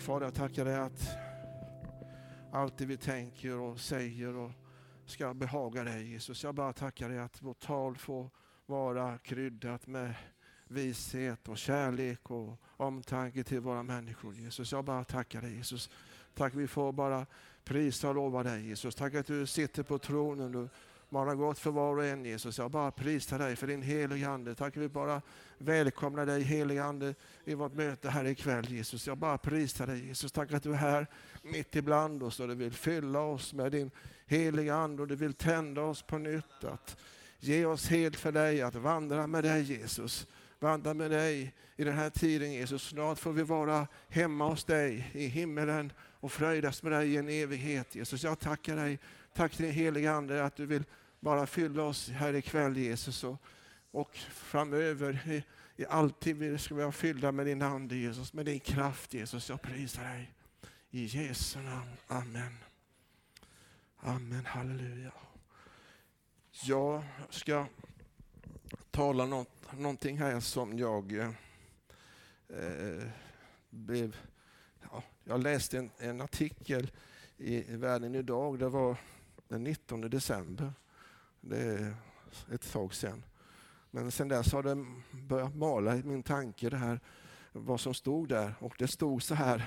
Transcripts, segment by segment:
Fader, jag tackar dig att allt det vi tänker och säger och ska behaga dig, Jesus. Jag bara tackar dig att vårt tal får vara kryddat med vishet och kärlek och omtanke till våra människor, Jesus. Jag bara tackar dig, Jesus. Tack, vi får bara prisa och lova dig, Jesus. Tack att du sitter på tronen. Du manar gott för var och en, Jesus. Jag bara prisar dig för din heliga ande. Tack, vi bara välkomnar dig, heliga ande, i vårt möte här ikväll, Jesus. Jag bara prisar dig, Jesus. Tack att du är här mitt ibland oss och du vill fylla oss med din heliga ande och du vill tända oss på nytt. Att ge oss helt för dig, att vandra med dig, Jesus. Vandra med dig i den här tiden, Jesus. Snart får vi vara hemma hos dig i himmelen och fröjdas med dig i en evighet, Jesus. Jag tackar dig. Tack till din heliga ande att du vill bara fylla oss här ikväll, Jesus. Och framöver i alltid vi ska vara fyllda med din ande, Jesus. Med din kraft, Jesus. Jag prisar dig. I Jesu namn. Amen. Amen. Halleluja. Jag ska tala någonting här som jag jag läste en artikel i Världen idag. Det var den 19 december. Det är ett tag sedan. Men sen dess har det börjat mala i min tanke det här, vad som stod där. Och det stod så här.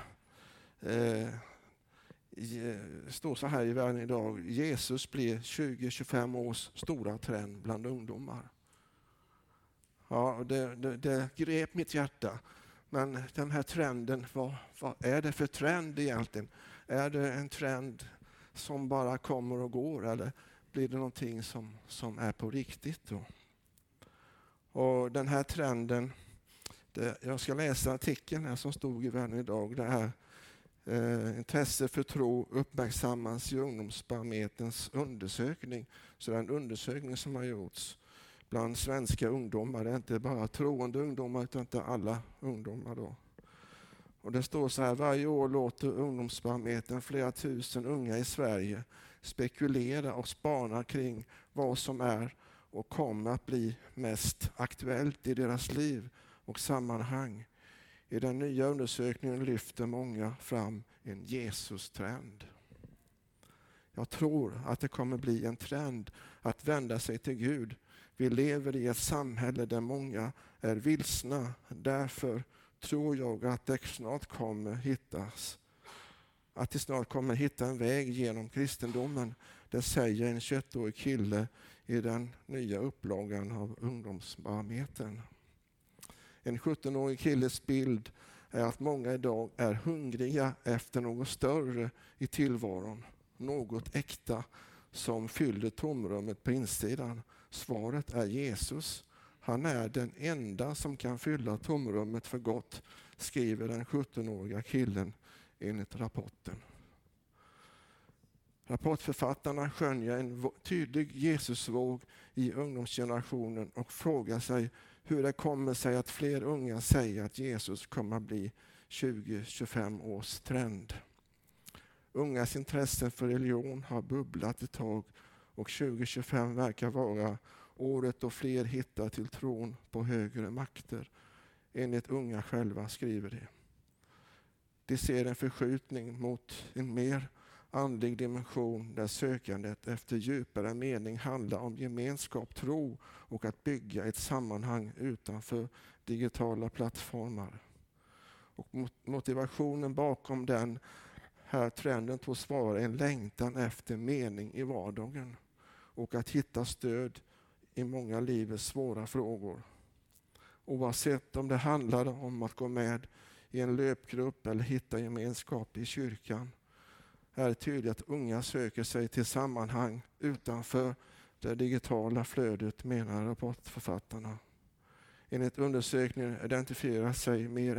Står så här i Världen idag: Jesus blir 20-25 års stora trend bland ungdomar. Ja, det grep mitt hjärta. Men den här trenden, vad är det för trend egentligen? Är det en trend som bara kommer och går, eller blir det någonting som är på riktigt då? Och den här trenden, jag ska läsa artikeln här som stod i Världen idag. Det här intresse för tro uppmärksammas i Ungdomsbarometerns undersökning. Så det är en undersökning som har gjorts bland svenska ungdomar. Det är inte bara troende ungdomar utan inte alla ungdomar då. Och det står så här: varje år låter Ungdomsbarometern flera tusen unga i Sverige spekulera och spana kring vad som är och kommer att bli mest aktuellt i deras liv och sammanhang. I den nya undersökningen lyfter många fram en Jesus-trend. Jag tror att det kommer bli en trend att vända sig till Gud. Vi lever i ett samhälle där många är vilsna. Därför tror jag att det snart kommer hitta en väg genom kristendomen. Det säger en 21-årig kille i den nya upplagan av Ungdomsbarometern. En 17-årig killes bild är att många idag är hungriga efter något större i tillvaron. Något äkta som fyller tomrummet på insidan. Svaret är Jesus. Han är den enda som kan fylla tomrummet för gott, skriver den 17-åriga killen enligt rapporten. Rapportförfattarna skönjer en tydlig Jesusvåg i ungdomsgenerationen och frågar sig hur det kommer sig att fler unga säger att Jesus kommer att bli 20-25 års trend. Ungas intressen för religion har bubblat ett tag och 2025 verkar vara året då fler hittar till tron på högre makter. Enligt unga själva skriver det. De ser en förskjutning mot en mer andlig dimension där sökandet efter djupare mening handlar om gemenskap, tro och att bygga ett sammanhang utanför digitala plattformar. Och motivationen bakom den här trenden tros vara en längtan efter mening i vardagen och att hitta stöd i många livets svåra frågor. Oavsett om det handlar om att gå med i en löpgrupp eller hitta gemenskap i kyrkan är det tydligt att unga söker sig till sammanhang utanför det digitala flödet, menar rapportförfattarna. Enligt undersökningen identifierar sig mer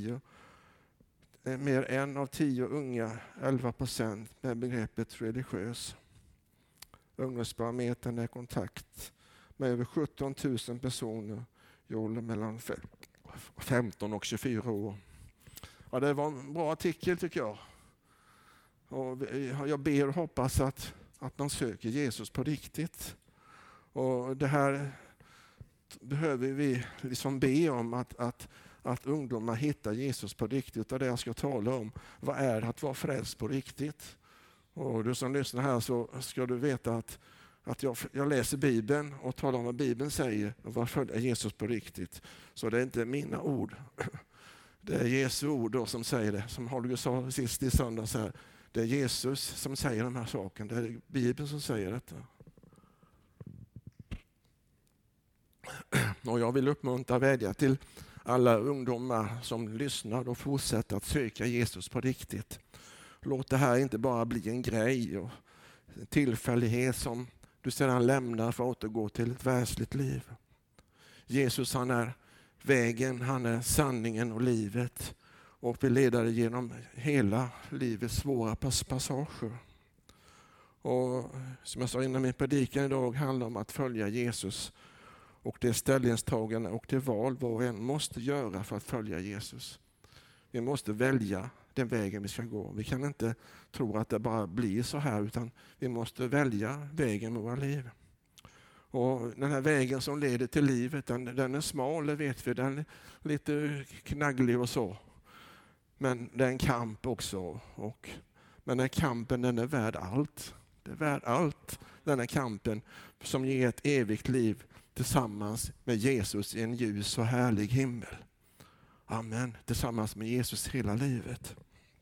än av 10 unga, 11%, med begreppet religiös. Ungdomsbarometern är i kontakt med över 17 000 personer i åldern mellan 15 och 24 år. Ja, det var en bra artikel tycker jag. Och jag ber och hoppas att man söker Jesus på riktigt. Och det här behöver vi liksom be om att att ungdomar hittar Jesus på riktigt. Och det jag ska tala om, vad är att vara frälst på riktigt? Och du som lyssnar här, så ska du veta att jag läser Bibeln och talar om vad Bibeln säger och vad följer Jesus på riktigt. Så det är inte mina ord. Det är Jesu ord då som säger det. Som Holger sa sist i söndags här. Det är Jesus som säger de här sakerna. Det är Bibeln som säger detta. Och jag vill uppmuntra och vädja till alla ungdomar som lyssnar och fortsätter att söka Jesus på riktigt. Låt det här inte bara bli en grej och en tillfällighet som du sedan lämnar för att återgå till ett världsligt liv. Jesus, han är vägen, han är sanningen och livet och vill leda dig genom hela livets svåra passager. Och som jag sa innan, min predikan idag handlar om att följa Jesus och det ställningstagande och det val var och en måste göra för att följa Jesus. Vi måste välja den vägen vi ska gå. Vi kan inte tro att det bara blir så här, utan vi måste välja vägen med våra liv. Och den här vägen som leder till livet, den är smal, det vet vi. Den är lite knagglig och så. Men det är en kamp också. Men den kampen, den är värd allt. Det är värd allt, den här kampen som ger ett evigt liv tillsammans med Jesus i en ljus och härlig himmel. Amen. Tillsammans med Jesus hela livet.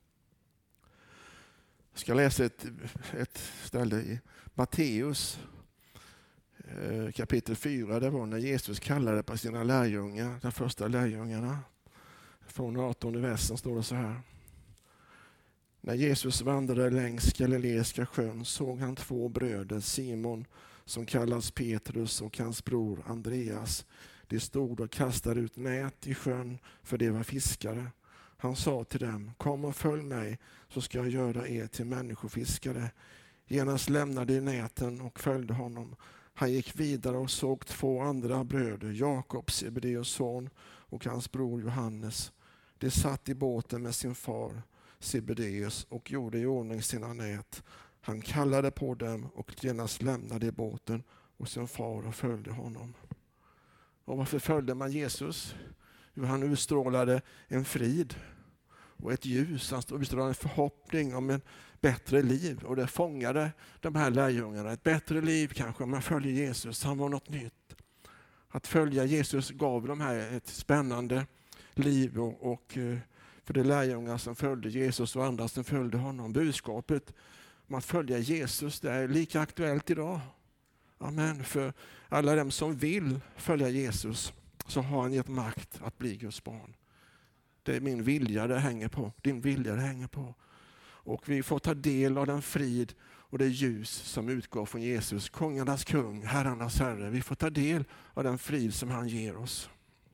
Jag ska läsa ett ställe i Matteus kapitel 4. Det var när Jesus kallade på sina lärjungar, de första lärjungarna. Från 18 versen står det så här. När Jesus vandrade längs Galileiska sjön såg han 2 bröder, Simon som kallas Petrus och hans bror Andreas. De stod och kastade ut nät i sjön, för de var fiskare. Han sa till dem, kom och följ mig så ska jag göra er till människofiskare. Genast lämnade de näten och följde honom. Han gick vidare och såg 2 andra bröder, Jakob, Sebedeus son, och hans bror Johannes. De satt i båten med sin far Sebedeus och gjorde i ordning sina nät. Han kallade på dem och genast lämnade båten och sin far och följde honom. Och varför följde man Jesus? Jo, han utstrålade en frid och ett ljus. Han utstrålade en förhoppning om en bättre liv. Och det fångade de här lärjungarna. Ett bättre liv kanske om man följer Jesus. Han var något nytt. Att följa Jesus gav de här ett spännande liv. Och för de lärjungar som följde Jesus och andra som följde honom. Budskapet om att följa Jesus, det är lika aktuellt idag. Amen. För alla dem som vill följa Jesus så har han gett makt att bli Guds barn. Det är min vilja det hänger på. Din vilja det hänger på. Och vi får ta del av den frid och det ljus som utgår från Jesus. Kungarnas kung, herrarnas herre. Vi får ta del av den frid som han ger oss.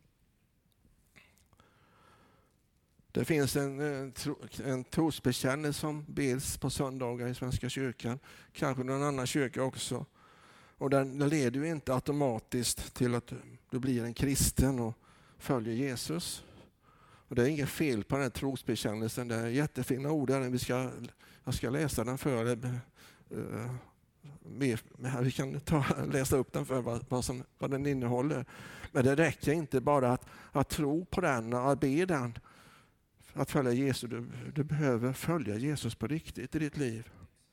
Det finns en trosbekännelse som beds på söndagar i Svenska kyrkan. Kanske någon annan kyrka också. Och den leder ju inte automatiskt till att du blir en kristen och följer Jesus. Och det är inget fel på den här trosbekännelsen. Det är jättefina ord där. Jag ska läsa den för er. Vi kan läsa upp den för vad den innehåller. Men det räcker inte bara att tro på den och att be den. Att följa Jesus. Du behöver följa Jesus på riktigt i ditt liv.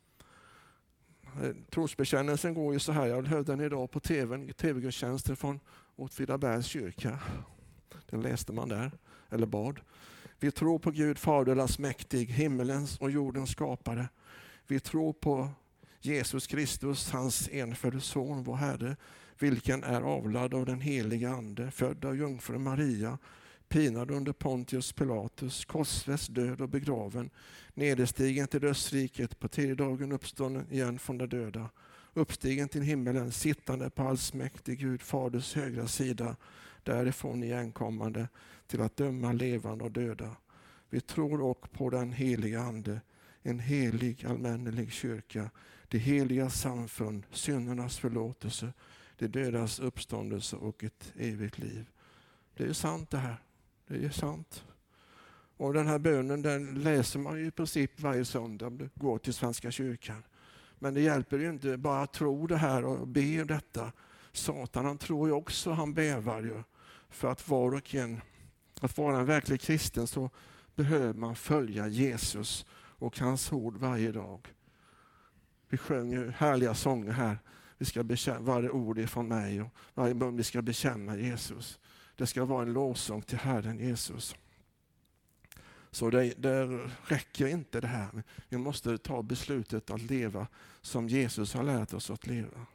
Trosbekännelsen går ju så här. Jag hörde den idag på tv-gudstjänsten från Åtvidabergs kyrka. Den läste man där, eller bad. Vi tror på Gud Fader allsmäktig, himmelens och jordens skapare. Vi tror på Jesus Kristus, hans enfödde son, vår Herre, vilken är avlad av den heliga ande, född av jungfru Maria, pinad under Pontius Pilatus, korsfäst, död och begraven, nederstigen till dödsriket, på 3:e dagen uppstånden igen från de döda, uppstigen till himmelen, sittande på allsmäktig Gud Faders högra sida, därifrån igenkommande till att döma levande och döda. Vi tror också på den heliga ande, en helig allmännelig kyrka, det heliga samfund, syndernas förlåtelse, det dödas uppståndelse och ett evigt liv. Det är sant det här. Det är sant. Och den här bönen den läser man ju i princip varje söndag om du går till Svenska kyrkan. Men det hjälper ju inte bara att tro det här och be detta. Satan han tror ju också, han bävar ju. För att var och en Att vara en verklig kristen så behöver man följa Jesus och hans ord varje dag. Vi sjunger härliga sånger här. Vi ska bekänna, varje ord är från mig och varje mun vi ska bekänna Jesus. Det ska vara en lovsång till Herren Jesus. Så det räcker inte det här. Vi måste ta beslutet att leva som Jesus har lärt oss att leva.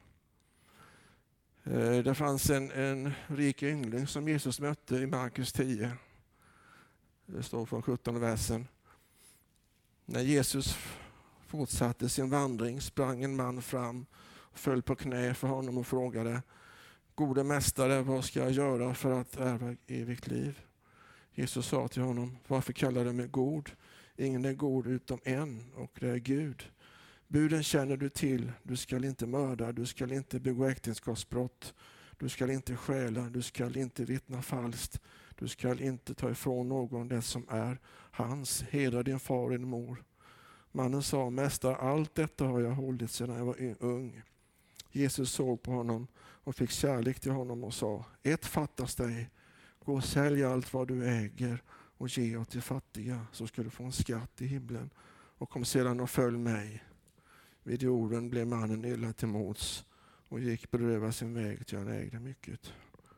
Det fanns en rik yngling som Jesus mötte i Markus 10. Det står från 17 versen. När Jesus fortsatte sin vandring sprang en man fram och föll på knä för honom och frågade: Gode mästare, vad ska jag göra för att ärva evigt liv? Jesus sa till honom: varför kallar du mig god? Ingen är god utom en, och det är Gud. Buden känner du till: du skall inte mörda, du skall inte begå äktenskapsbrott, du skall inte stjäla, du skall inte vittna falskt, du skall inte ta ifrån någon det som är hans, hedra din far och din mor. Mannen sa: mästare, allt detta har jag hållit sedan jag var ung. Jesus såg på honom och fick kärlek till honom och sa: ett fattas dig, gå och sälj allt vad du äger och ge åt de fattiga, så ska du få en skatt i himlen, och kom sedan och följ mig. Vid orden blev mannen illa till mods och gick beröva sin väg till han ägde mycket.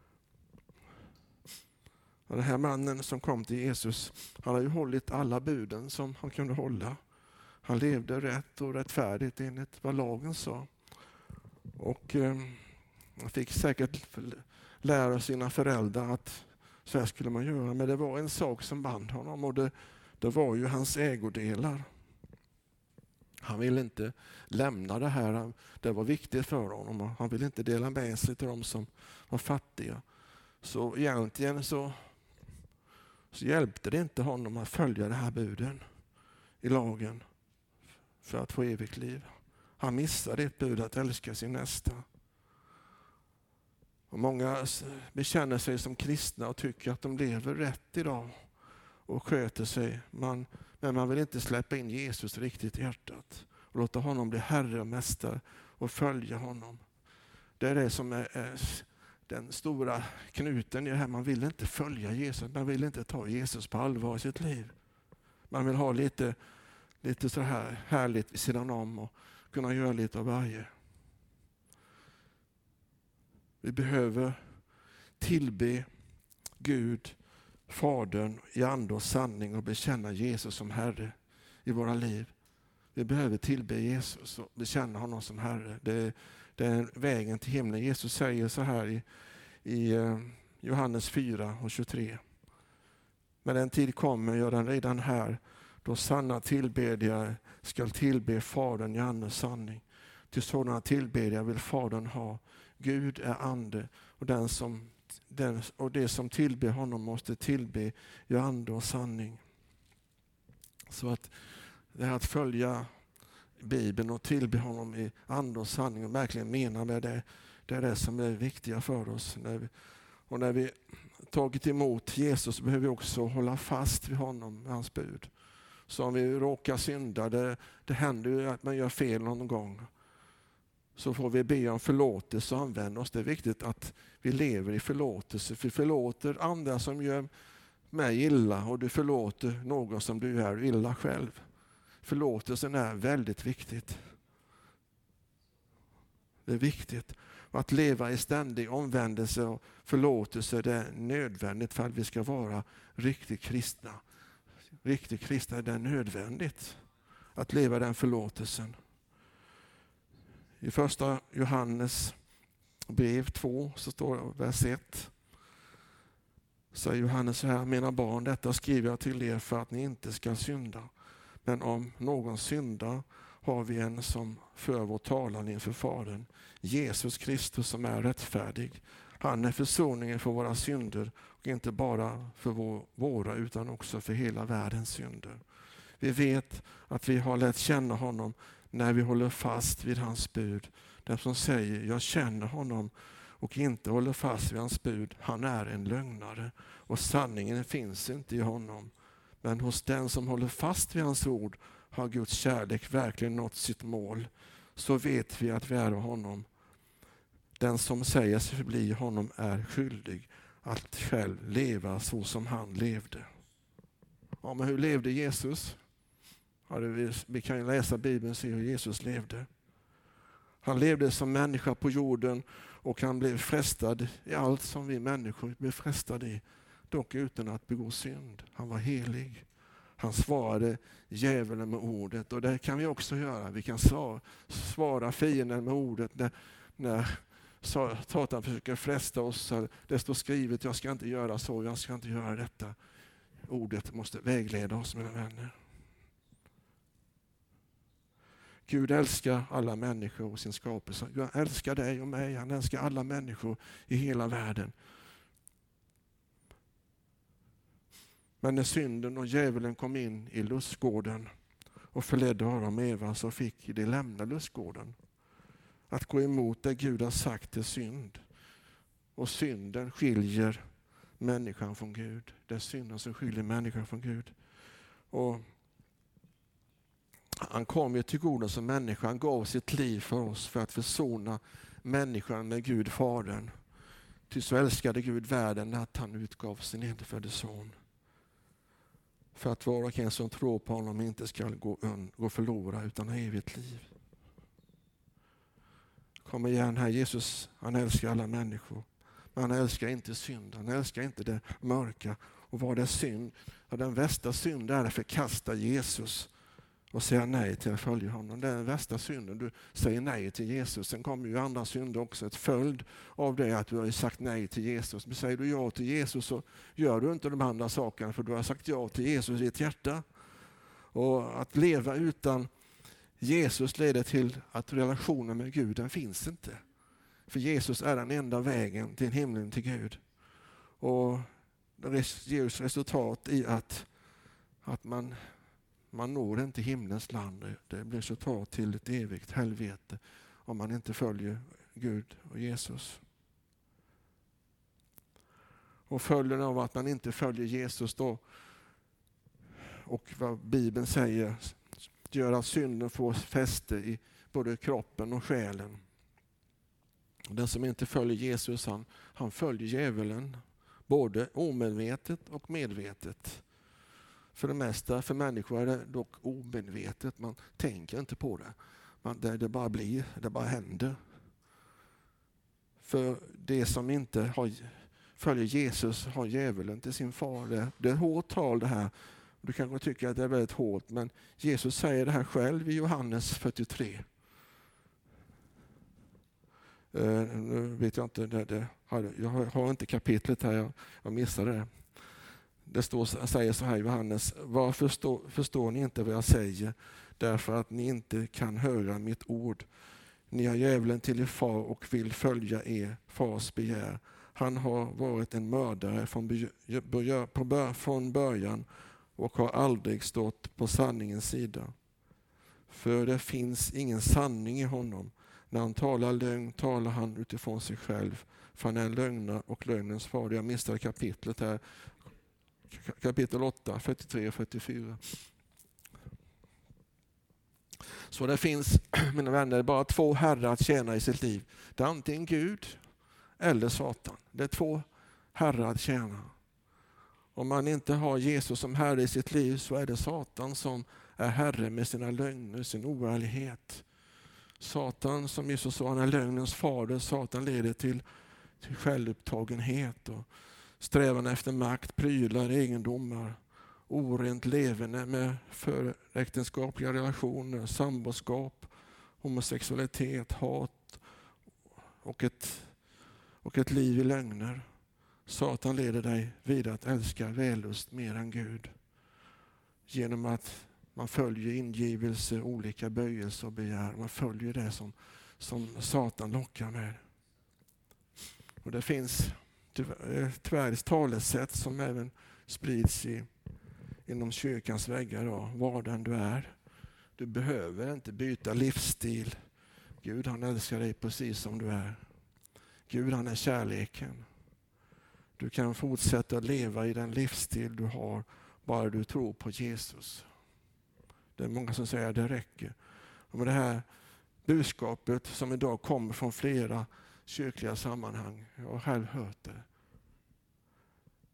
Och den här mannen som kom till Jesus, han har ju hållit alla buden som han kunde hålla. Han levde rätt och rättfärdigt enligt vad lagen sa. Och han fick säkert lära sina föräldrar att så här skulle man göra. Men det var en sak som band honom, och det var ju hans ägodelar. Han ville inte lämna det här. Det var viktigt för honom. Och han ville inte dela med sig till de som var fattiga. Så egentligen så hjälpte det inte honom att följa det här buden i lagen för att få evigt liv. Han missade ett bud, att älska sin nästa. Och många bekänner sig som kristna och tycker att de lever rätt idag och sköter sig. Men man vill inte släppa in Jesus riktigt i hjärtat och låta honom bli herre och mästare och följa honom. Det är det som är den stora knuten i det här. Man vill inte följa Jesus. Man vill inte ta Jesus på allvar i sitt liv. Man vill ha lite så här härligt vid sidan om och kunna göra lite av varje. Vi behöver tillbe Gud, Fadern, i ande och sanning och bekänna Jesus som Herre i våra liv. Vi behöver tillbe Jesus och bekänna honom som Herre. Det är vägen till himlen. Jesus säger så här i Johannes 4 och 23. Men den tid kommer, gör den redan här, då sanna tillbedjare skall tillbe Fadern i ande och sanning. Till sådana tillbedjare vill Fadern ha. Gud är ande, och det som tillber honom måste tillbe i ande och sanning. Så att det här att följa Bibeln och tillbe honom i ande och sanning och verkligen mena med det, det är det som är viktiga för oss. När vi tagit emot Jesus behöver vi också hålla fast vid honom, hans bud. Så om vi råkar synda, det händer ju att man gör fel någon gång, så får vi be om förlåtelse och använda oss. Det är viktigt att vi lever i förlåtelse. För förlåter andra som gör mig illa, och du förlåter någon som du är illa själv. Förlåtelsen är väldigt viktigt. Det är viktigt. Att leva i ständig omvändelse och förlåtelse, det är nödvändigt för att vi ska vara riktigt kristna. Riktigt kristna, det är nödvändigt att leva den förlåtelsen. I första Johannes brev 2 så står vers 1. Säger Johannes så här: mina barn, detta skriver jag till er för att ni inte ska synda. Men om någon syndar har vi en som för vår talan inför Fadern, Jesus Kristus, som är rättfärdig. Han är försoningen för våra synder, och inte bara för våra utan också för hela världens synder. Vi vet att vi har lärt känna honom när vi håller fast vid hans bud. Den som säger jag känner honom och inte håller fast vid hans bud, han är en lögnare, och sanningen finns inte i honom. Men hos den som håller fast vid hans ord har Guds kärlek verkligen nått sitt mål. Så vet vi att vi är av honom. Den som säger sig förbli honom är skyldig att själv leva så som han levde. Ja, men hur levde Jesus? Ja, vi kan ju läsa Bibeln och se hur Jesus levde. Han levde som människa på jorden och han blev frestad i allt som vi människor blir frestade i. Dock utan att begå synd. Han var helig. Han svarade djävulen med ordet, och det kan vi också göra. Vi kan svara fienden med ordet när Satan försöker fresta oss. Det står skrivet, jag ska inte göra så, jag ska inte göra detta. Ordet måste vägleda oss, mina vänner. Gud älskar alla människor och sin skapelse. Gud älskar dig och mig. Han älskar alla människor i hela världen. Men när synden och djävulen kom in i lustgården och förledde Adam och Eva, så fick de lämna lustgården. Att gå emot det Gud har sagt är synd. Och synden skiljer människan från Gud. Det är synden som skiljer människan från Gud. Och han kom ju till jorden som människa. Han gav sitt liv för oss för att försona människan med Gud Fadern. Ty så älskade Gud världen att han utgav sin enfödde son. För att var och en som tror på honom inte ska gå förlora utan ha evigt liv. Kom igen här, Jesus, han älskar alla människor. Men han älskar inte synd, han älskar inte det mörka. Och vad är synd? Ja, den värsta synden är att förkasta Jesus och säga nej till att följa honom. Det är den värsta synden. Du säger nej till Jesus. Sen kommer ju andra synder också. Ett följd av det att du har sagt nej till Jesus. Men säger du ja till Jesus så gör du inte de andra sakerna, för du har sagt ja till Jesus i ditt hjärta. Och att leva utan Jesus leder till att relationen med Gud, den finns inte. För Jesus är den enda vägen till himlen, till Gud. Och det ger resultat i att man når inte himlens land. Det blir resultat till ett evigt helvete om man inte följer Gud och Jesus. Och följden av att man inte följer Jesus då, och vad Bibeln säger, gör att synden får fäste i både kroppen och själen. Den som inte följer Jesus, han följer djävulen, både omedvetet och medvetet. För det mesta för människor är det dock omedvetet. Man tänker inte på det. Det bara blir, det bara händer. För det som inte följer Jesus har djävulen till sin far. Det är hårt tal det här. Du kanske tycker att det är väldigt hårt, men Jesus säger det här själv i Johannes 43. Nu vet jag inte, jag har inte kapitlet här, jag missade det. Det säger så här i Johannes: varför förstår ni inte vad jag säger? Därför att ni inte kan höra mitt ord. Ni har djävulen till er far och vill följa er fars begär. Han har varit en mördare från början och har aldrig stått på sanningens sida. För det finns ingen sanning i honom. När han talar lögn talar han utifrån sig själv. För han är en lögnare och lögnens far. Jag missade kapitlet här. Kapitel 8, 43 och 44. Så det finns, mina vänner, bara två herrar att tjäna i sitt liv. Det är antingen Gud eller Satan. Det är två herrar att tjäna. Om man inte har Jesus som herre i sitt liv så är det Satan som är herre med sina lögner, sin oärlighet. Satan, som Jesus sa, han är lögnens fader. Satan leder till självupptagenhet och strävan efter makt, prylar, egendomar, orent levande med föräktenskapliga relationer, samboskap, homosexualitet, hat och ett liv i lögner. Satan leder dig vidare att älska vällust mer än Gud genom att man följer ingivelse, olika böjelser och begär. Man följer det som Satan lockar med. Och det finns tyvärr ett talesätt som även sprids inom kyrkans väggar. Var den du är. Du behöver inte byta livsstil. Gud, han älskar dig precis som du är. Gud, han är kärleken. Du kan fortsätta leva i den livsstil du har bara du tror på Jesus. Det är många som säger att det räcker. Och med det här budskapet som idag kommer från flera kyrkliga sammanhang. Jag har själv hört det.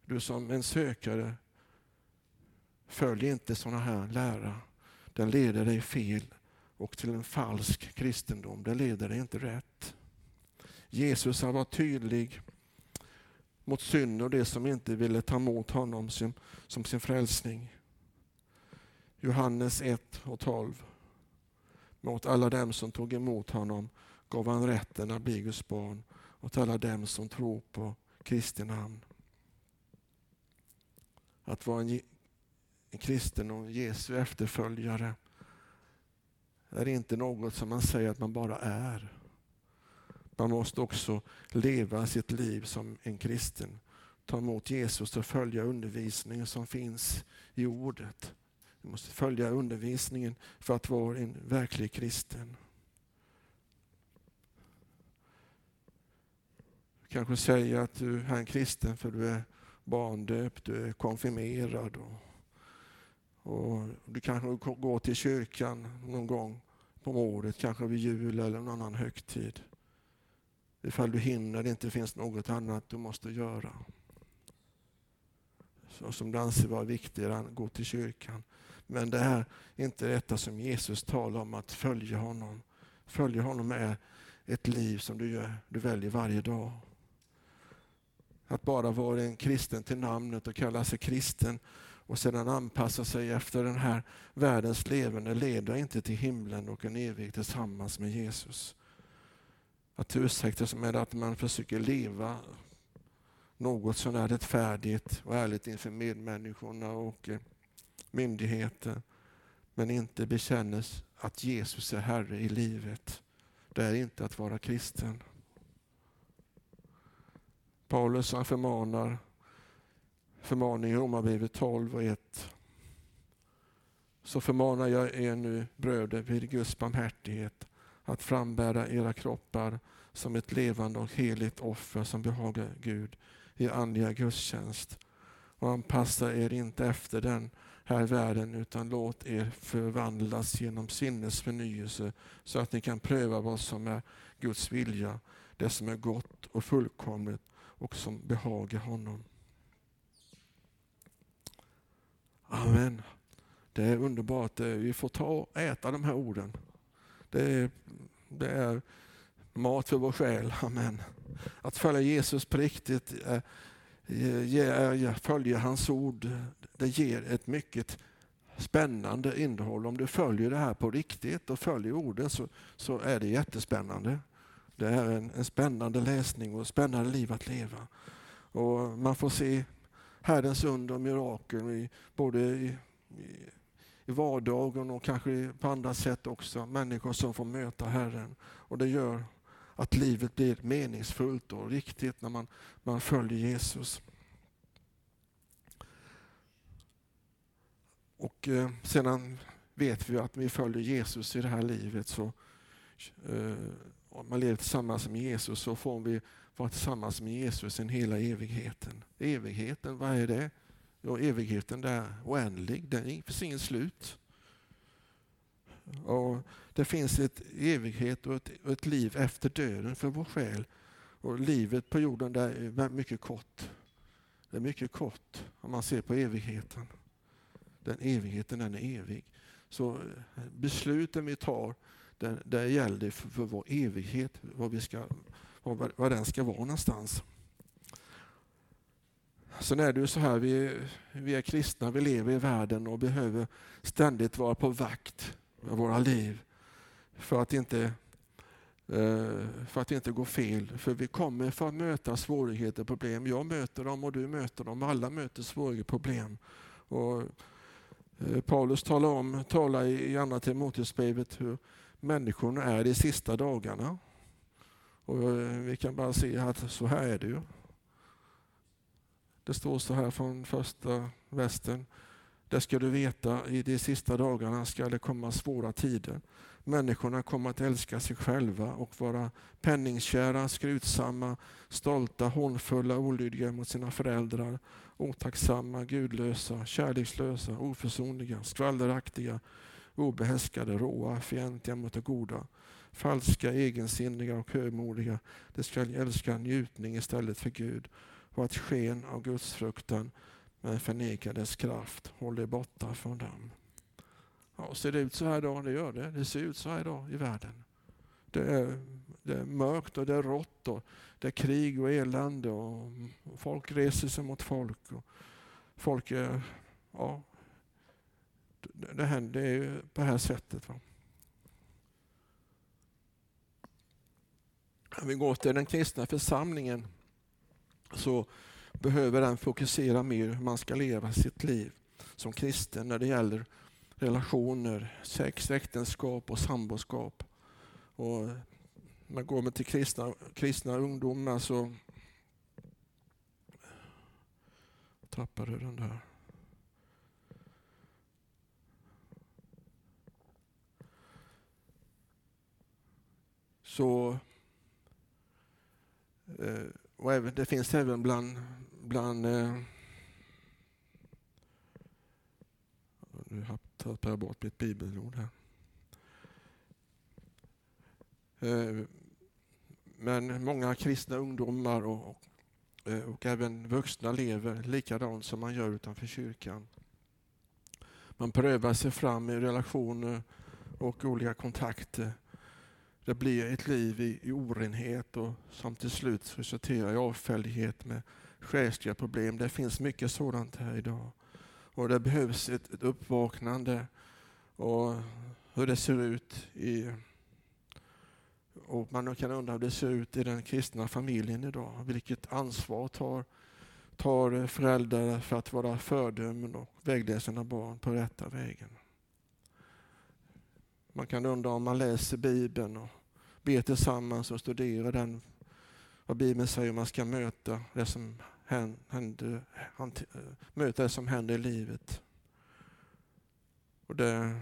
Du som en sökare, följ inte sådana här lära. Den leder dig fel och till en falsk kristendom. Den leder dig inte rätt. Jesus har varit tydlig mot synd och det som inte ville ta emot honom som sin frälsning. Johannes 1:12. Mot alla dem som tog emot honom gav han rätten att bli Guds barn, åt alla dem som tror på Kristi namn. Att vara en kristen och Jesu efterföljare är inte något som man säger att man bara är. Man måste också leva sitt liv som en kristen. Ta emot Jesus och följa undervisningen som finns i ordet. Du måste följa undervisningen för att vara en verklig kristen. Du kanske säger att du är en kristen för du är barndöpt, du är konfirmerad och du kanske går till kyrkan någon gång på året, kanske vid jul eller någon annan högtid. Ifall du hinner, det inte finns något annat du måste göra. Så som du anser vara viktigare än att gå till kyrkan. Men det är inte detta som Jesus talar om, att följa honom. Följa honom är ett liv som du väljer varje dag. Att bara vara en kristen till namnet och kalla sig kristen och sedan anpassa sig efter den här världens levande leder inte till himlen och en evighet tillsammans med Jesus. Att ursäkta sig med att man försöker leva något som är rättfärdigt och ärligt inför medmänniskorna och myndigheter, men inte bekännes att Jesus är Herre i livet. Det är inte att vara kristen. Paulus han förmaning i Romarbrevet 12:1. Så förmanar jag er nu, bröder, vid Guds barmhärtighet, att frambära era kroppar som ett levande och heligt offer som behagar Gud i andliga gudstjänst. Och anpassa er inte efter den här världen, utan låt er förvandlas genom sinnets förnyelse så att ni kan pröva vad som är Guds vilja, det som är gott och fullkomligt och som behagar honom. Amen. Det är underbart. Vi får ta och äta de här orden. Det är mat för vår själ. Amen. Att följa Jesus på riktigt, följa hans ord, det ger ett mycket spännande innehåll. Om du följer det här på riktigt och följer orden så är det jättespännande. Det är en spännande läsning och spännande liv att leva. Och man får se Herrens under och mirakel både i vardagen och kanske på andra sätt också. Människor som får möta Herren. Och det gör att livet blir meningsfullt och riktigt när man följer Jesus. Och sedan vet vi att vi följer Jesus i det här livet, så om man lever tillsammans med Jesus så får vi vara tillsammans med Jesus en hela evigheten. Evigheten, vad är det? Ja, evigheten är oändlig, den finns ingen slut. Och det finns ett evighet och ett liv efter döden för vår själ. Och livet på jorden där är mycket kort. Det är mycket kort om man ser på evigheten. Den evigheten, den är evig. Så besluten vi tar, det gäller för vår evighet, vad den ska vara någonstans. Sen är det ju så här, vi är kristna, vi lever i världen och behöver ständigt vara på vakt med våra liv för att inte gå fel. För vi kommer för att möta svårigheter och problem. Jag möter dem och du möter dem. Alla möter svårigheter och problem. Och Paulus talar i andra Timoteusbrevet hur människorna är de sista dagarna. Och vi kan bara se att så här är det ju. Det står så här från första versen. Det ska du veta, i de sista dagarna ska det komma svåra tider. Människorna kommer att älska sig själva och vara penningskära, skrutsamma, stolta, hånfulla, olydiga mot sina föräldrar, otacksamma, gudlösa, kärlekslösa, oförsonliga, skvalleraktiga, obehärskade, råa, fientliga mot det goda, falska, egensinniga och högmodiga. De ska älska njutning istället för Gud och att sken av Guds fruktan men förnekar dess kraft. Håll dig borta från dem. Ja, ser det ut så här idag? Det gör det. Det ser ut så här idag i världen. Det är mörkt och det är rått och det är krig och elände och folk reser sig mot folk. Och folk är, ja, det händer ju på det här sättet. Va? Om vi går till den kristna församlingen så behöver den fokusera mer hur man ska leva sitt liv som kristen när det gäller relationer, sex, äktenskap och samboskap. Och när går man till kristna ungdomar så tappar du den där. Så och även, det finns även bland nu tappar jag bort mitt bibelord här. Men många kristna ungdomar och även vuxna lever likadant som man gör utanför kyrkan. Man prövar sig fram i relationer och olika kontakter. Det blir ett liv i orenhet och som till slut resulterar i avfällighet med själsliga problem. Det finns mycket sådant här idag. Och det behövs ett uppvaknande och hur det ser ut och man kan undra hur det ser ut i den kristna familjen idag. Vilket ansvar tar föräldrar för att vara fördömen och vägleda sina barn på rätta vägen. Man kan undra om man läser Bibeln och ber tillsammans och studerar den. Vad Bibeln säger man ska möta det som möta det som händer i livet. Och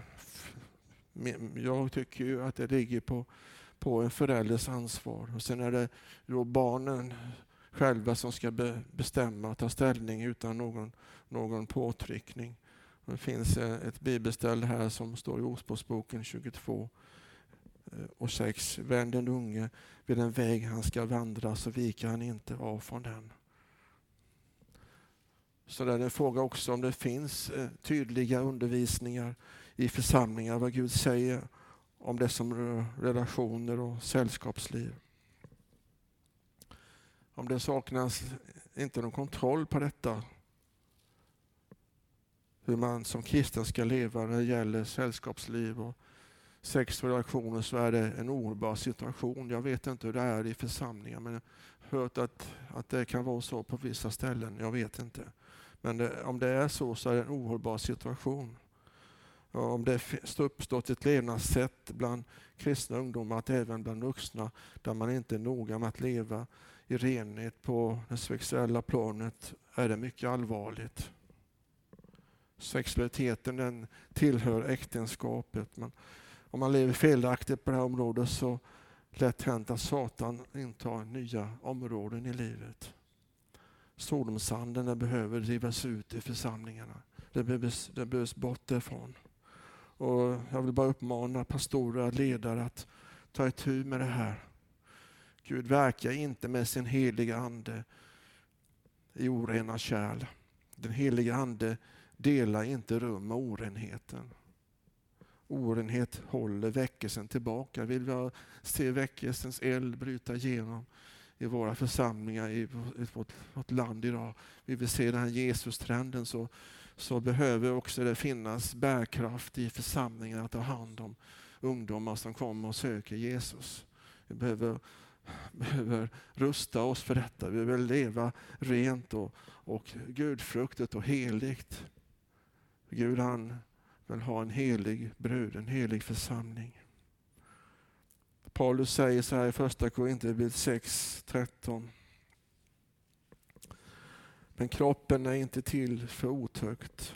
jag tycker ju att det ligger på en förälders ansvar. Och sen är det då barnen själva som ska bestämma och ta ställning utan någon påtryckning. Det finns ett bibelställe här som står i Ordspråksboken 22:6. Vänd den unge vid den väg han ska vandra så viker han inte av från den. Så där är en fråga också om det finns tydliga undervisningar i församlingar vad Gud säger om det som rör relationer och sällskapsliv. Om det saknas inte någon kontroll på detta, hur man som kristen ska leva när det gäller sällskapsliv och sexrelationer, så är det en ohållbar situation. Jag vet inte hur det är i församlingar, men jag har hört att det kan vara så på vissa ställen. Jag vet inte. Men om det är så är det en ohållbar situation. Och om det uppstått ett levnadssätt bland kristna ungdomar, att även bland vuxna, där man inte är noga med att leva i renhet på det sexuella planet, är det mycket allvarligt. Sexualiteten den tillhör äktenskapet. Men om man lever felaktigt på det här området så lätt hänt att Satan intar nya områden i livet. Sodomsanden behöver drivas ut i församlingarna. Det behövs bort därifrån. Och jag vill bara uppmana pastorer och ledare att ta itu med det här. Gud verkar inte med sin heliga ande i orena kärl. Den heliga ande delar inte rum med orenheten. Orenhet håller väckelsen tillbaka. Vill vi se väckelsens eld bryta igenom i våra församlingar i vårt land idag. Vi vill se den här Jesus-trenden, så behöver också det finnas bärkraft i församlingen att ta hand om ungdomar som kommer och söker Jesus. Vi behöver rusta oss för detta. Vi vill leva rent och gudfruktigt och heligt. Gud han vill ha en helig brud, en helig församling. Paulus säger så här i första Korinthierbrevet 6:13. Men kroppen är inte till för otukt,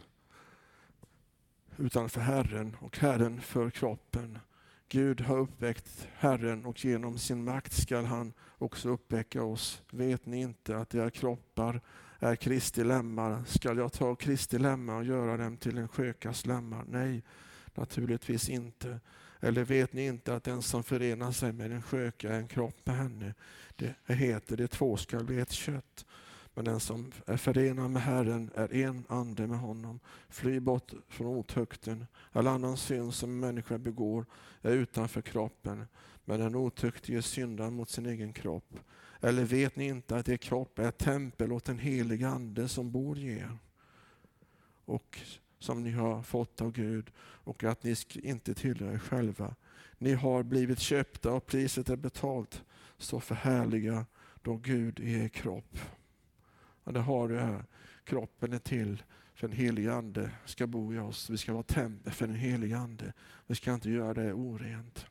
utan för Herren, och Herren för kroppen. Gud har uppväckt Herren, och genom sin makt skall han också uppväcka oss. Vet ni inte att era kroppar är Kristi lemmar? Skall jag ta Kristi lemmar och göra dem till en skökas lemmar? Nej, naturligtvis inte. Eller vet ni inte att den som förenar sig med en sköka är en kropp med henne? Det heter det två skall bli ett kött. Men den som är förenad med Herren är en ande med honom. Fly bort från otukten. All annan synd som en människa begår är utanför kroppen, men den otuktige syndar mot sin egen kropp. Eller vet ni inte att er kropp är ett tempel åt den heliga ande som bor i er, och som ni har fått av Gud, och att ni inte tillhör er själva? Ni har blivit köpta och priset är betalt. Så förhärliga då Gud i er kropp. Och det har du här. Kroppen är till för den heliga ande ska bo i oss. Vi ska vara tempel för den heliga ande. Vi ska inte göra det orent.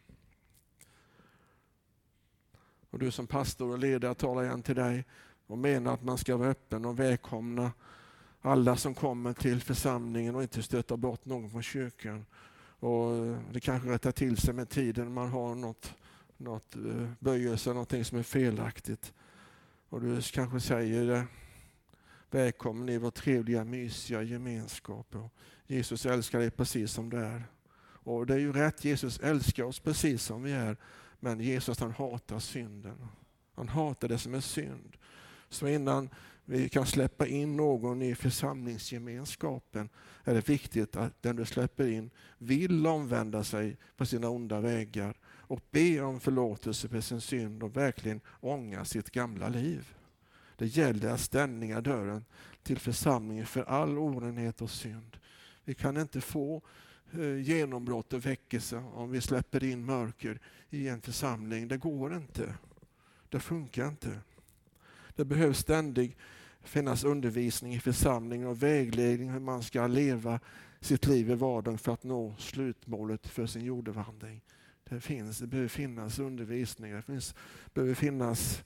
Och du som pastor och ledare talar igen till dig och menar att man ska vara öppen och välkomna alla som kommer till församlingen och inte stöta bort någon från kyrkan. Och det kanske rättar till sig med tiden. Man har något böjelse, någonting som är felaktigt. Och du kanske säger det. Välkommen i vår trevliga, mysiga gemenskap. Och Jesus älskar dig precis som du är. Och det är ju rätt, Jesus älskar oss precis som vi är. Men Jesus, han hatar synden. Han hatar det som är synd. Så innan vi kan släppa in någon i församlingsgemenskapen är det viktigt att den du släpper in vill omvända sig på sina onda vägar och be om förlåtelse för sin synd och verkligen ångra sitt gamla liv. Det gäller att stänga dörren till församlingen för all orenhet och synd. Vi kan inte få genombrott och väckelse om vi släpper in mörker i en församling. Det går inte. Det funkar inte. Det behövs ständigt finnas undervisning i församlingen och vägledning hur man ska leva sitt liv i vardagen för att nå slutmålet för sin jordevandring. Det behöver finnas undervisning. Det behöver finnas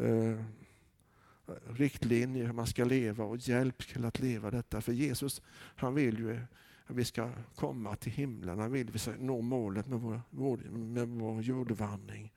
riktlinjer hur man ska leva och hjälp till att leva detta. För Jesus, han vill ju att vi ska komma till himlen. Han vill att vi ska nå målet med vår jordevandring.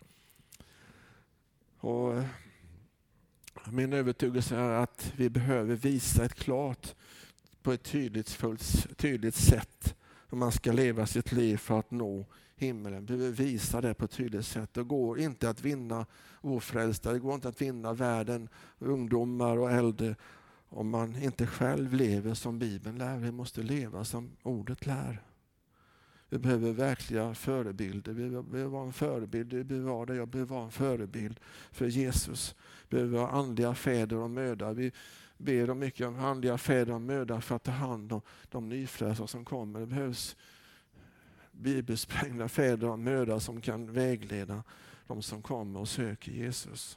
Och min övertygelse är att vi behöver visa ett klart, på ett tydligt sätt hur man ska leva sitt liv för att nå himlen. Vi behöver visa det på ett tydligt sätt. Det går inte att vinna ofrälsta, det går inte att vinna världen, ungdomar och äldre, om man inte själv lever som Bibeln lär. Vi måste leva som ordet lär. Vi behöver verkliga förebilder. Vi behöver vara en förebild. Jag behöver vara en förebild för Jesus. Vi behöver vara andliga fäder och mödrar. Vi ber mycket om andliga fäder och mödrar för att ta hand om de nyfrälsta som kommer. Det behövs bibelsprängda fäder och mödrar som kan vägleda de som kommer och söker Jesus.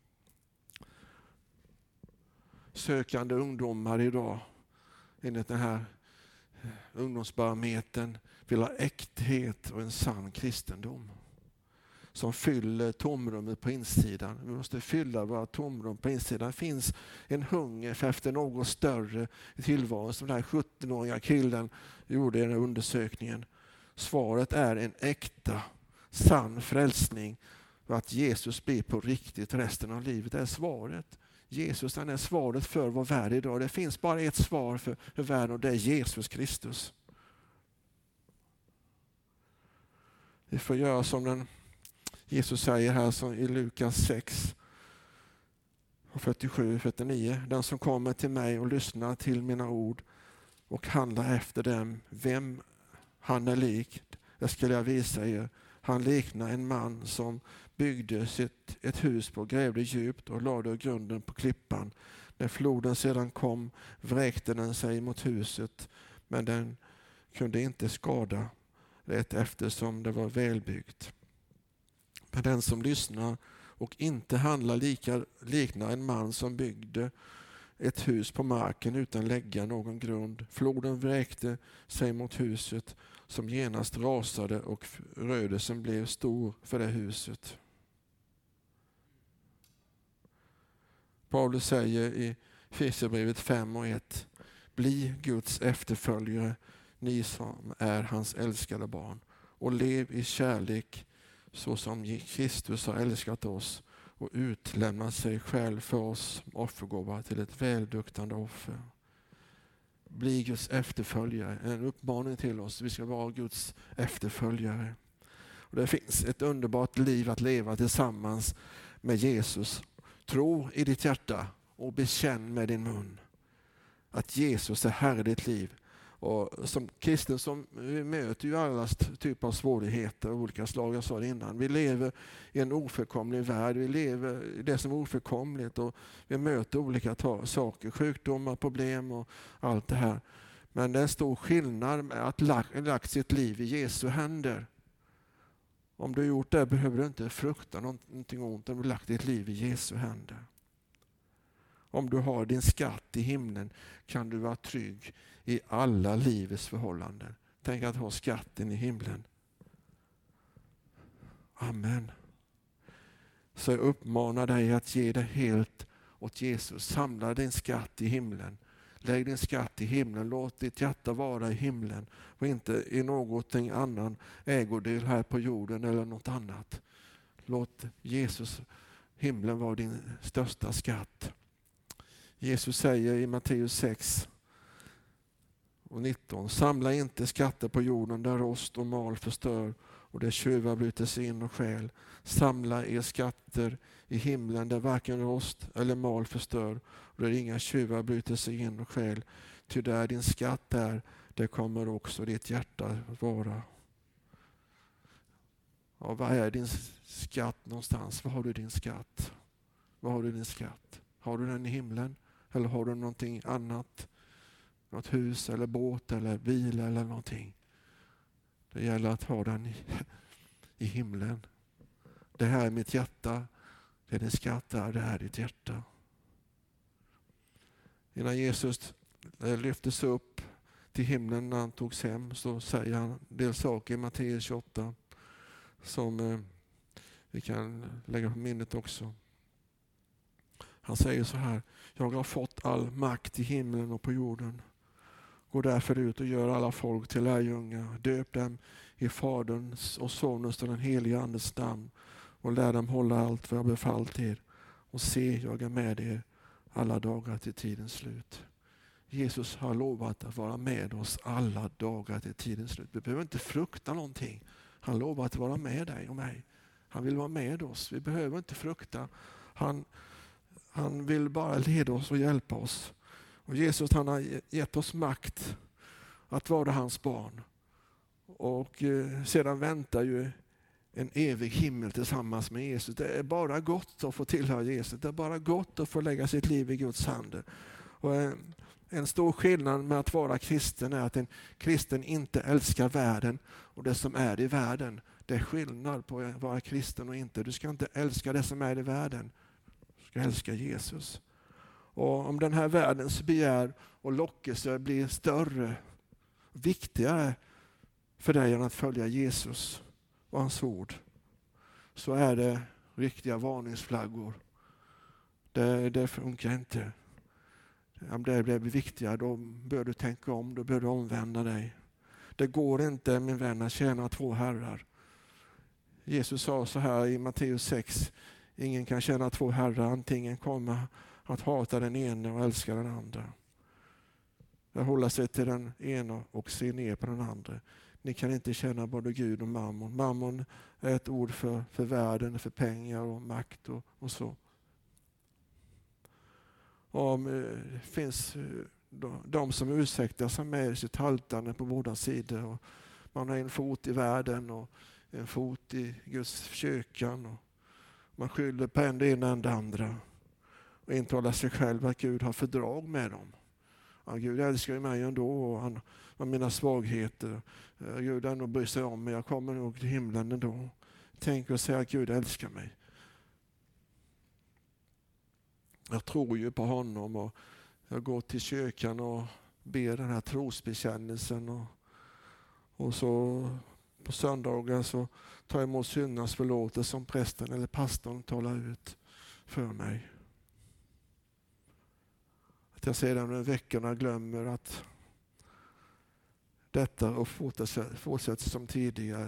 Sökande ungdomar idag, enligt den här ungdomsbarometern, vill ha äkthet och en sann kristendom som fyller tomrummet på insidan. Vi måste fylla våra tomrum på insidan. Det finns en hunger efter något större i tillvaron, som den här 17-åriga killen gjorde i den här undersökningen. Svaret är en äkta, sann frälsning och att Jesus blir på riktigt resten av livet. Det är svaret. Jesus, han är svaret för vår värld idag. Det finns bara ett svar för världen och det är Jesus Kristus. Vi får göra som Jesus säger här som i Lukas 6 och 47-49. Den som kommer till mig och lyssnar till mina ord och handlar efter dem, vem han är lik, det ska jag visa er. Han liknar en man som byggde ett hus på, grävde djupt och lade grunden på klippan. När floden sedan kom vräkte den sig mot huset, men den kunde inte skada det eftersom det var välbyggt. Men den som lyssnar och inte handlar liknar en man som byggde ett hus på marken utan lägga någon grund. Floden vräkte sig mot huset som genast rasade och rödelsen blev stor för det huset. Paulus säger i Efesierbrevet 5:1: bli Guds efterföljare, ni som är hans älskade barn, och lev i kärlek så som Kristus har älskat oss och utlämnat sig själv för oss som offergåva till ett välduktande offer. Bli Guds efterföljare, en uppmaning till oss. Vi ska vara Guds efterföljare. Och det finns ett underbart liv att leva tillsammans med Jesus. Tro i ditt hjärta och bekänn med din mun att Jesus är Herre i ditt liv. Och som kristen som vi möter ju alla typer av svårigheter av olika slag. Jag sa det innan. Vi lever i en oförkomlig värld. Vi lever i det som är oförkomligt och vi möter olika saker. Sjukdomar, problem och allt det här. Men det är en stor skillnad med att lagt sitt liv i Jesu händer. Om du har gjort det behöver du inte frukta någonting ont om du har lagt ditt liv i Jesu händer. Om du har din skatt i himlen kan du vara trygg i alla livets förhållanden. Tänk att ha skatten i himlen. Amen. Så jag uppmanar dig att ge dig helt åt Jesus. Samla din skatt i himlen. Lägg din skatt i himlen. Låt ditt hjärta vara i himlen och inte i någonting annan ägodel här på jorden eller något annat. Låt Jesus, himlen, vara din största skatt. Jesus säger i Matteus 6 och 19: samla inte skatter på jorden där rost och mal förstör och där tjuvar bryter sig in och stjäl. Samla er skatter i himlen där varken rost eller mal förstör och där inga tjuvar bryter sig in och stjäl. Ty där din skatt är, det kommer också ditt hjärta att vara. Ja, vad är din skatt någonstans? Var har du din skatt? Var har du din skatt? Har du den i himlen? Eller har du någonting annat? Något hus eller båt eller bil eller någonting? Det gäller att ha den i himlen. Det här är mitt hjärta. Det är din skatt där. Det här är ditt hjärta. Innan Jesus lyftes upp till himlen när han togs hem så säger han en del saker i Matteus 28 som vi kan lägga på minnet också. Han säger så här: jag har fått all makt i himlen och på jorden. Gå därför ut och gör alla folk till lärjungar. Döp dem i Faderns och Sonens och den helige Andes namn och lär dem hålla allt vad jag befallt er. Och se, jag är med er alla dagar till tidens slut. Jesus har lovat att vara med oss alla dagar till tidens slut. Vi behöver inte frukta någonting. Han lovar att vara med dig och mig. Han vill vara med oss. Vi behöver inte frukta. Han vill bara leda oss och hjälpa oss. Och Jesus, han har gett oss makt att vara hans barn. Och sedan väntar ju en evig himmel tillsammans med Jesus. Det är bara gott att få tillhöra Jesus. Det är bara gott att få lägga sitt liv i Guds händer. Och en stor skillnad med att vara kristen är att en kristen inte älskar världen och det som är i världen. Det är skillnad på att vara kristen och inte. Du ska inte älska det som är i världen. Du ska älska Jesus. Och om den här världens begär och lockelse blir större, viktigare för dig än att följa Jesus och hans ord, så är det riktiga varningsflaggor. Det funkar inte. Om det blir viktigare, då bör du tänka om, då bör du omvända dig. Det går inte, min vän, att tjäna två herrar. Jesus sa så här i Matteus 6: ingen kan tjäna två herrar, antingen kommer att hata den ena och älska den andra. Att hålla sig till den ena och se ner på den andra. Ni kan inte tjäna både Gud och mammon. Mammon är ett ord för världen, för pengar och makt och så. Och det finns de som ursäktar sig med sitt haltande på båda sidor. Och man har en fot i världen och en fot i Guds kyrkan. Och man skyller på en det ena och det andra. Och intalar sig själv att Gud har fördrag med dem. Ja, Gud älskar ju mig ändå och han har mina svagheter. Gud ändå bryr sig om mig. Jag kommer nog till himlen ändå. Tänk och säga att Gud älskar mig. Jag tror ju på honom och jag går till kyrkan och ber den här trosbekännelsen. Och så på söndagar så tar jag emot syndernas förlåtelse som prästen eller pastorn talar ut för mig. Att jag sedan under veckorna glömmer att detta och fortsätter som tidigare,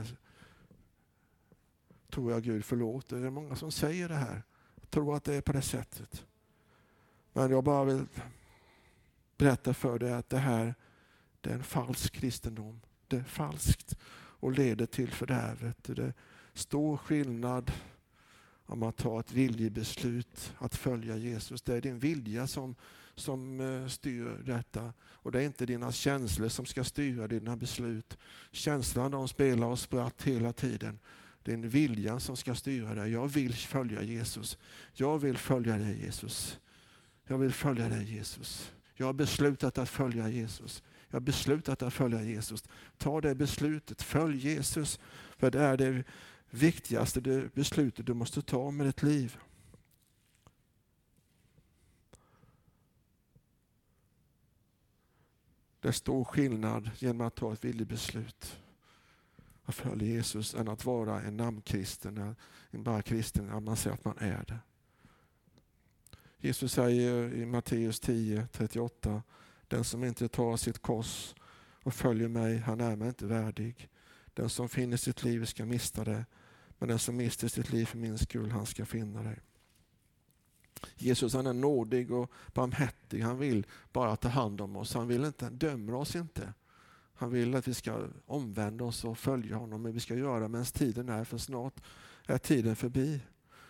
tror jag Gud förlåter. Det är många som säger det här. Jag tror att det är på det sättet. Men jag bara vill berätta för dig att det här, det är en falsk kristendom. Det är falskt och leder till fördärvet. Det är stor skillnad om att ta ett viljebeslut att följa Jesus. Det är din vilja som styr detta. Och det är inte dina känslor som ska styra dina beslut. Känslan de spelar och spratt hela tiden. Det är en vilja som ska styra dig. Jag vill följa Jesus. Jag vill följa dig Jesus. Jag vill följa dig Jesus. Jag har beslutat att följa Jesus. Jag har beslutat att följa Jesus. Ta det beslutet. Följ Jesus. För det är det viktigaste beslutet du måste ta med ditt liv. Det är stor skillnad genom att ta ett viljebeslut att följa Jesus än att vara en namnkristen, en bara kristen, att man säger att man är det. Jesus säger i Matteus 10:38, den som inte tar sitt kors och följer mig, han är mig inte värdig. Den som finner sitt liv ska mista det, men den som mister sitt liv för min skull, han ska finna det. Jesus, han är nådig och barmhärtig. Han vill bara ta hand om oss. Han vill inte döma oss inte. Han vill att vi ska omvända oss och följa honom. Men vi ska göra medan tiden är, för snart är tiden förbi.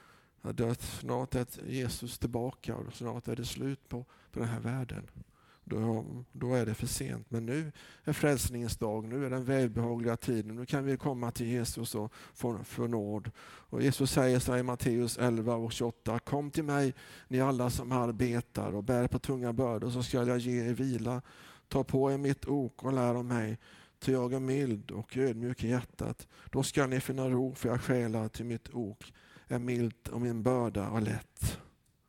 Snart är Jesus tillbaka och snart är det slut på den här världen. Då är det för sent. Men nu är frälsningens dag. Nu är den välbehagliga tiden. Nu kan vi komma till Jesus och få nåd. Och Jesus säger så här i Matteus 11:28. Kom till mig, ni alla som arbetar och bär på tunga bördor, så ska jag ge er vila. Ta på er mitt ok och lär av mig. Till jag är mild och ödmjuk i hjärtat. Då ska ni finna ro för jag själar, till mitt ok är milt och min börda är lätt.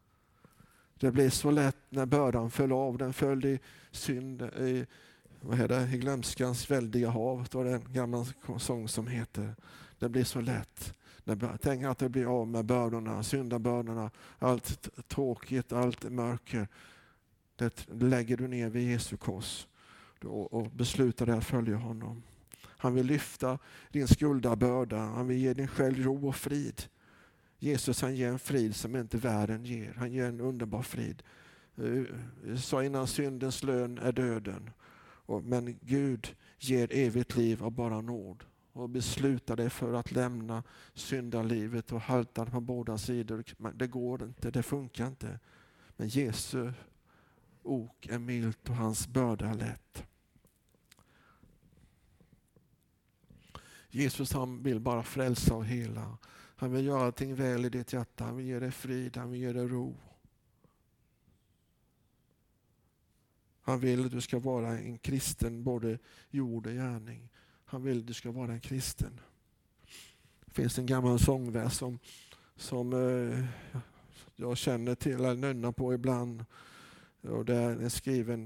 Det blir så lätt när bördan föll av. Den föll i synd, i glömskans väldiga hav. Det var en gammal sång som heter. Det blir så lätt. Tänk att det blir av med bördorna, syndabördorna, allt tråkigt, allt mörker. Det lägger du ner vid Jesu kors och beslutar dig att följa honom. Han vill lyfta din skuldabörda. Han vill ge din själ ro och frid. Jesus, han ger en frid som inte världen ger. Han ger en underbar frid. Så innan syndens lön är döden. Men Gud ger evigt liv av bara nåd. Och beslutar dig för att lämna syndalivet och halta på båda sidor. Det går inte, det funkar inte. Men Jesu ok är milt och hans börda är lätt. Jesus, han vill bara frälsa och hela. Han vill göra allting väl i ditt hjärta. Han vill ge dig frid. Han vill ge dig ro. Han vill att du ska vara en kristen, både jord och gärning. Han vill att du ska vara en kristen. Det finns en gammal sångvers som jag känner till eller nynnar på ibland. Och det är skriven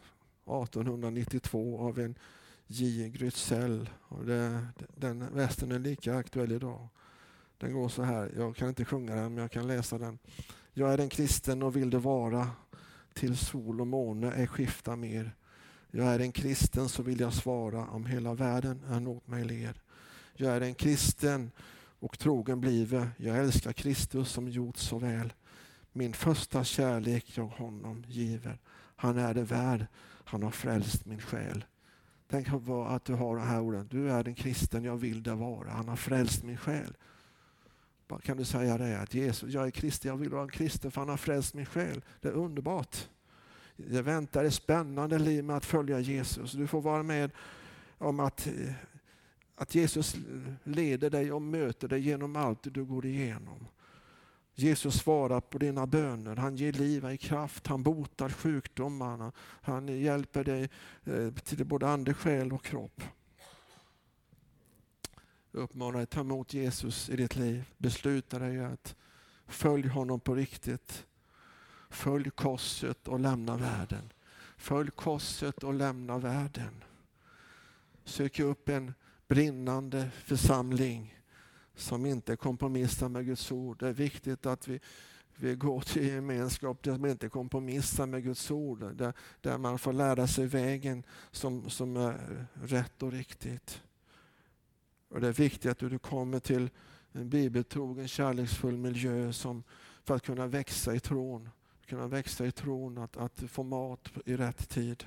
1892 av en J. Grytzell. Och den versen är lika aktuell idag. Den går så här, jag kan inte sjunga den men jag kan läsa den. Jag är en kristen och vill det vara, till sol och måne är skifta mer. Jag är en kristen så vill jag svara, om hela världen är något mig ler. Jag är en kristen och trogen blive, jag älskar Kristus som gjort så väl. Min första kärlek jag honom giver. Han är det värd, han har frälst min själ. Tänk att du har det här orden, du är en kristen, jag vill det vara, han har frälst min själ. Kan du säga det att Jesus, jag är kristen, jag vill vara en kristen för han har frälst min själ. Det är underbart. Det väntar ett spännande liv med att följa Jesus. Du får vara med om att Jesus leder dig och möter dig genom allt du går igenom. Jesus svarar på dina böner. Han ger liv och kraft. Han botar sjukdomarna. Han hjälper dig till både ande, själ och kropp. Jag uppmanar dig att ta emot Jesus i ditt liv. Besluta dig att följ honom på riktigt. Följ korset och lämna världen. Följ korset och lämna världen. Sök upp en brinnande församling som inte kompromissar med Guds ord. Det är viktigt att vi går till gemenskap där man inte kompromissar med Guds ord. Där man får lära sig vägen som är rätt och riktigt. Och det är viktigt att du kommer till en bibeltrogen, kärleksfull miljö för att kunna växa i tron. Kunna växa i tron att få mat i rätt tid.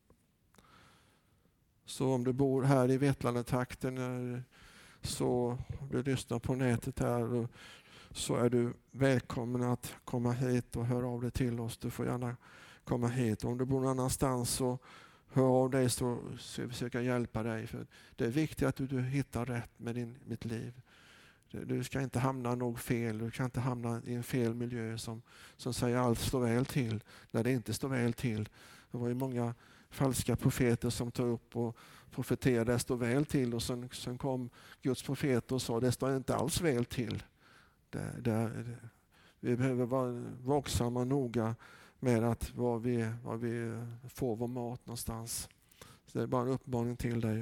Så om du bor här i Vetlanda-trakten så du lyssnar på nätet här och så är du välkommen att komma hit och höra av dig till oss. Du får gärna komma hit. Om du bor någon annanstans så hör av dig, så ska vi försöka hjälpa dig. För det är viktigt att du hittar rätt med mitt liv. Du ska inte hamna något fel, du kan inte hamna i en fel miljö som säger allt står väl till när det inte står väl till. Det var ju många falska profeter som tog upp och profeterade det står väl till, och sen kom Guds profet och sa det står inte alls väl till. Vi behöver vara vaksamma och noga med att var vi får vår mat någonstans. Så det är bara en uppmaning till dig.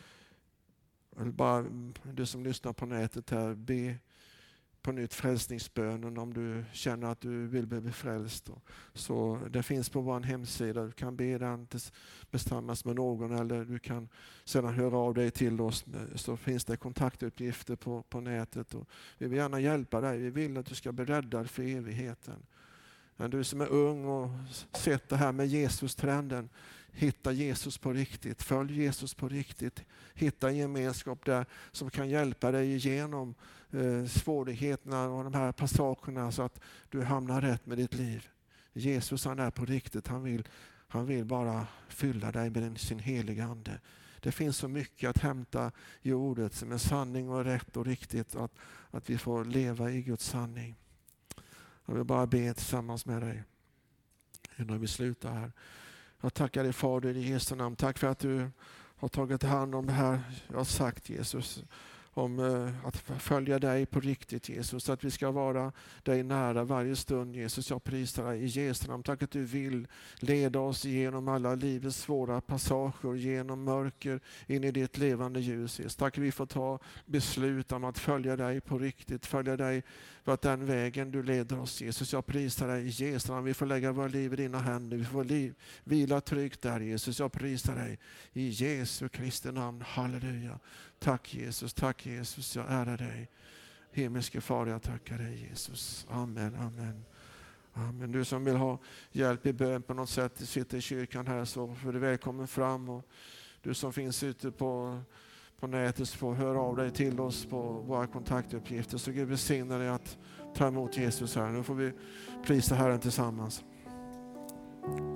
Eller bara du som lyssnar på nätet här, be på nytt frälsningsbönen om du känner att du vill bli frälst. Så det finns på vår hemsida, du kan be den tillsammans med någon, eller du kan sedan höra av dig till oss, så finns det kontaktuppgifter på nätet. Och vi vill gärna hjälpa dig, vi vill att du ska bli räddad för evigheten. Men du som är ung och sett det här med Jesus-trenden, hitta Jesus på riktigt, följ Jesus på riktigt, hitta en gemenskap där som kan hjälpa dig igenom svårigheterna och de här passagerna så att du hamnar rätt med ditt liv. Jesus, han är på riktigt, han vill bara fylla dig med sin heliga ande. Det finns så mycket att hämta i ordet som är sanning och rätt och riktigt, att vi får leva i Guds sanning. Jag vill bara be tillsammans med dig innan vi slutar här. Jag tackar dig Fader i Jesu namn. Tack för att du har tagit hand om det här jag har sagt, Jesus. Om att följa dig på riktigt, Jesus. Att vi ska vara dig nära varje stund, Jesus. Jag prisar dig i Jesu namn. Tack att du vill leda oss genom alla livets svåra passager, genom mörker, in i ditt levande ljus, Jesus. Tack att vi får ta beslut om att följa dig på riktigt. Följa dig för att den vägen du leder oss, Jesus. Jag prisar dig i Jesu namn. Vi får lägga våra liv i dina händer. Vi får vila tryggt där, Jesus. Jag prisar dig i Jesu Kristi namn. Halleluja. Tack Jesus, jag ärar dig. Himmelske Far, jag tackar dig Jesus. Amen, amen. Amen. Du som vill ha hjälp i bön på något sätt, sitter i kyrkan här, så får du välkommen fram. Och du som finns ute på nätet, så får höra av dig till oss på våra kontaktuppgifter. Så Gud välsigna dig att ta emot Jesus här. Nu får vi prisa Herren tillsammans.